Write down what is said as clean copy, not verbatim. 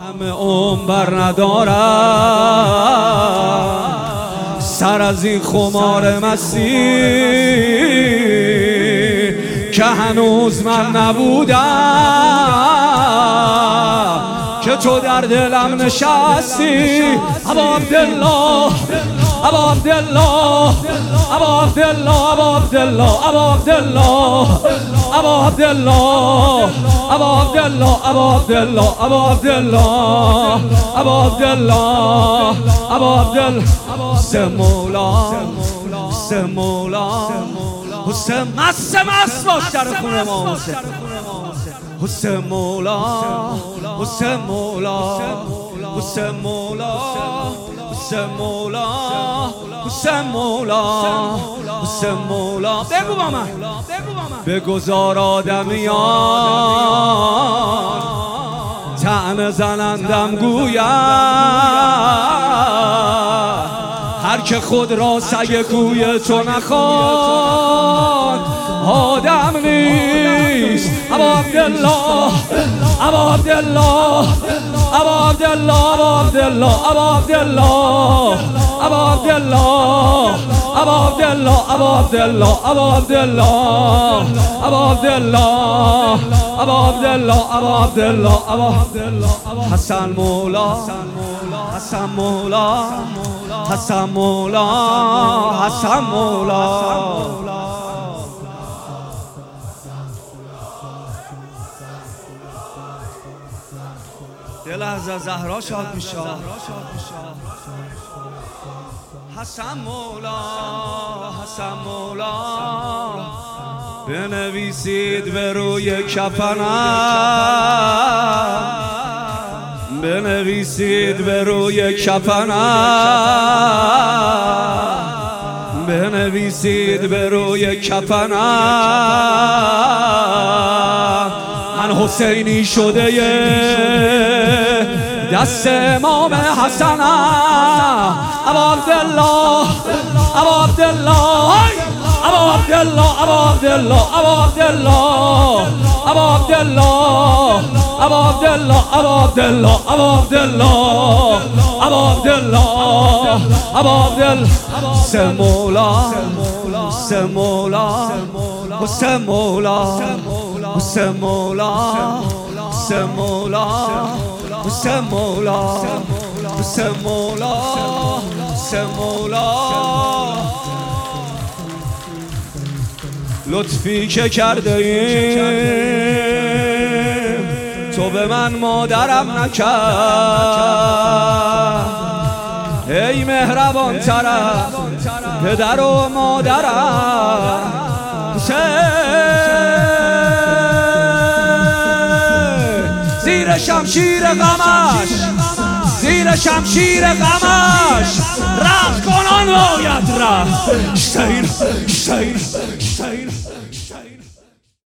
همه عمر بر ندارم سر از این خمار مستی که هنوز من نبودم که تو در دلم نشستی. ابا عبدالله ابا عبدالله ابا عبدالله ابا عبدالله ابا عبدالله ابا عبدالله ابا عبدالله ابا عبدالله ابا عبدالله ابا عبدالله ابا عبدالله حسین مولا حسین مولا حسین مست باش در خونه ما حسین حسین مولا حسین مولا حسین مولا حسین مولا حسین مولا حسین مولا بگو با من بگذار آدمیان طعنه زنندم گوید هر که خود را سگ کوی تو نخواند آدم نیست. ابا عبدالله ابا عبدالله ابا عبدالله ابا عبدالله ابا عبدالله ابا عبدالله ابا عبدالله ابا عبدالله ابا عبدالله ابا عبدالله ابا عبدالله ابا عبدالله حسن مولا حسن مولا حسن مولا حسن مولا. یه لحظه زهرا شاد میشه. حسن مولا حسن مولا بنویسید به روی کفنم بنویسید به روی کفنم بنویسید به روی کفنم من حسینی شده دست امام حسنم. ابا عبدالله ابا عبدالله ابا عبدالله ابا عبدالله ابا عبدالله ابا عبدالله ابا عبدالله ابا عبدالله ابا عبدالله ابا عبدالله ابا عبدالله حسین مولا حسین مولا حسین مولا حسین مولا حسین مولا حسین مولا حسین مولا حسین مولا. لطفی که کرده ایم تو به من مادرم نکرد ای مهربان طرف پدر و مادرم. زیر شمشیر غمش زیر شمشیر غمش رقص کنان باید رفت. شیر شیر شیر